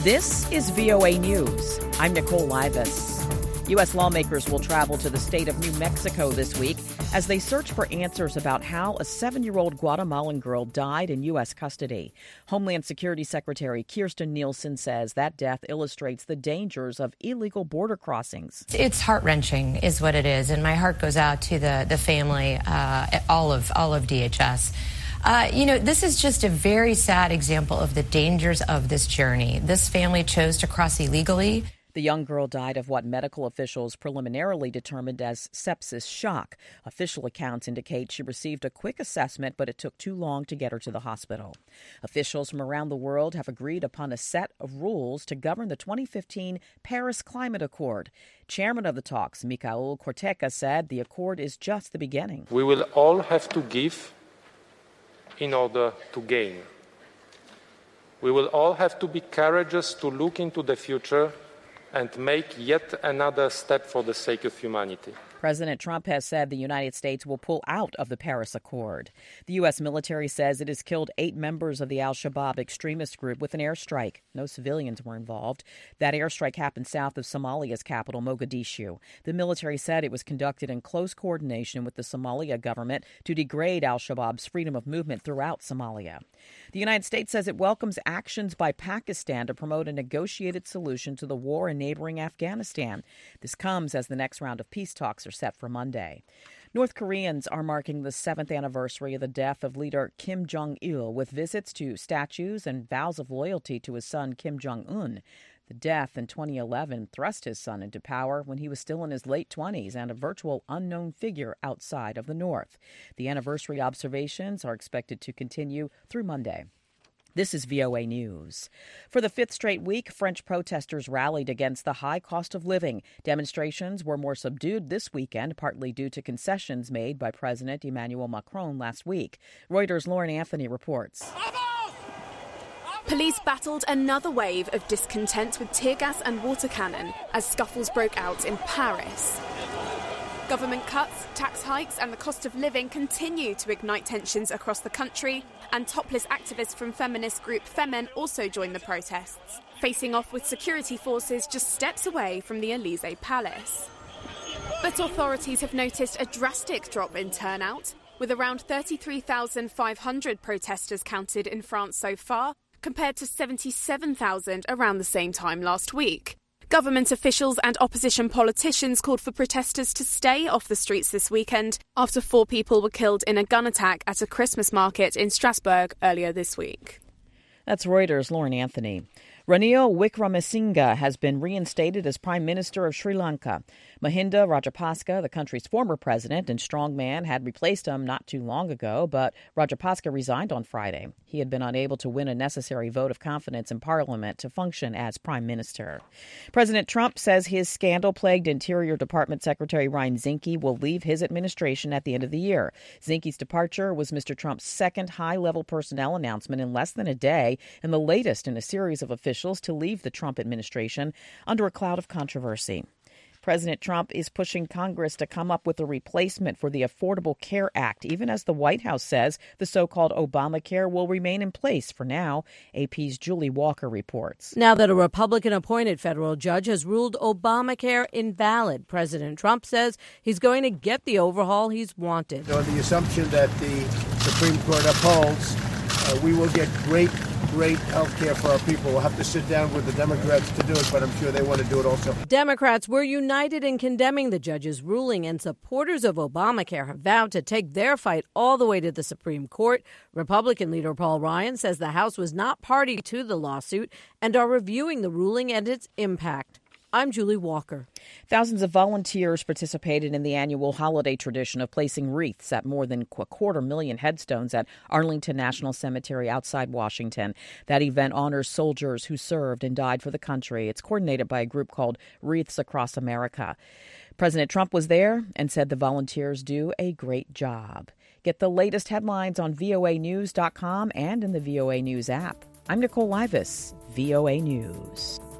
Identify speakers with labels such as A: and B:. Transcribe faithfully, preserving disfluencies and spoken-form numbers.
A: This is V O A News. I'm Nicole Livas. U S lawmakers will travel to the state of New Mexico this week as they search for answers about how a seven-year-old Guatemalan girl died in U S custody. Homeland Security Secretary Kirstjen Nielsen says that death illustrates the dangers of illegal border crossings.
B: It's heart-wrenching is what it is, and my heart goes out to the, the family, uh, all of all of D H S. Uh, you know, this is just a very sad example of the dangers of this journey. This family chose to cross illegally.
A: The young girl died of what medical officials preliminarily determined as sepsis shock. Official accounts indicate she received a quick assessment, but it took too long to get her to the hospital. Officials from around the world have agreed upon a set of rules to govern the twenty fifteen Paris Climate Accord. Chairman of the talks, Michael Corteca, said the accord is just the beginning.
C: We will all have to give in order to gain. We will all have to be courageous to look into the future and make yet another step for the sake of humanity.
A: President Trump has said the United States will pull out of the Paris Accord. The U S military says it has killed eight members of the al-Shabaab extremist group with an airstrike. No civilians were involved. That airstrike happened south of Somalia's capital, Mogadishu. The military said it was conducted in close coordination with the Somalia government to degrade al-Shabaab's freedom of movement throughout Somalia. The United States says it welcomes actions by Pakistan to promote a negotiated solution to the war in neighboring Afghanistan. This comes as the next round of peace talks are set for Monday. North Koreans are marking the seventh anniversary of the death of leader Kim Jong-il with visits to statues and vows of loyalty to his son Kim Jong-un. The death in twenty eleven thrust his son into power when he was still in his late twenties and a virtual unknown figure outside of the North. The anniversary observations are expected to continue through Monday. This is V O A News. For the fifth straight week, French protesters rallied against the high cost of living. Demonstrations were more subdued this weekend, partly due to concessions made by President Emmanuel Macron last week. Reuters' Lauren Anthony reports.
D: Police battled another wave of discontent with tear gas and water cannon as scuffles broke out in Paris. Government cuts, tax hikes and the cost of living continue to ignite tensions across the country, and topless activists from feminist group Femen also joined the protests, facing off with security forces just steps away from the Élysée Palace. But authorities have noticed a drastic drop in turnout, with around thirty-three thousand five hundred protesters counted in France so far, compared to seventy-seven thousand around the same time last week. Government officials and opposition politicians called for protesters to stay off the streets this weekend after four people were killed in a gun attack at a Christmas market in Strasbourg earlier this week.
A: That's Reuters' Lauren Anthony. Ranil Wickremesinghe has been reinstated as Prime Minister of Sri Lanka. Mahinda Rajapaksa, the country's former president and strongman, had replaced him not too long ago, but Rajapaksa resigned on Friday. He had been unable to win a necessary vote of confidence in Parliament to function as Prime Minister. President Trump says his scandal-plagued Interior Department Secretary Ryan Zinke will leave his administration at the end of the year. Zinke's departure was Mister Trump's second high-level personnel announcement in less than a day and the latest in a series of officials to leave the Trump administration under a cloud of controversy. President Trump is pushing Congress to come up with a replacement for the Affordable Care Act, even as the White House says the so-called Obamacare will remain in place for now. A P's Julie Walker reports.
E: Now that a Republican-appointed federal judge has ruled Obamacare invalid, President Trump says he's going to get the overhaul he's wanted.
F: On the assumption that the Supreme Court upholds, uh, we will get great great health care for our people. We'll have to sit down with the Democrats to do it, but I'm sure they want to do it also.
E: Democrats were united in condemning the judge's ruling, and supporters of Obamacare have vowed to take their fight all the way to the Supreme Court. Republican leader Paul Ryan says the House was not party to the lawsuit and are reviewing the ruling and its impact. I'm Julie Walker.
A: Thousands of volunteers participated in the annual holiday tradition of placing wreaths at more than a quarter million headstones at Arlington National Cemetery outside Washington. That event honors soldiers who served and died for the country. It's coordinated by a group called Wreaths Across America. President Trump was there and said the volunteers do a great job. Get the latest headlines on V O A news dot com and in the V O A News app. I'm Nicole Livas, V O A News.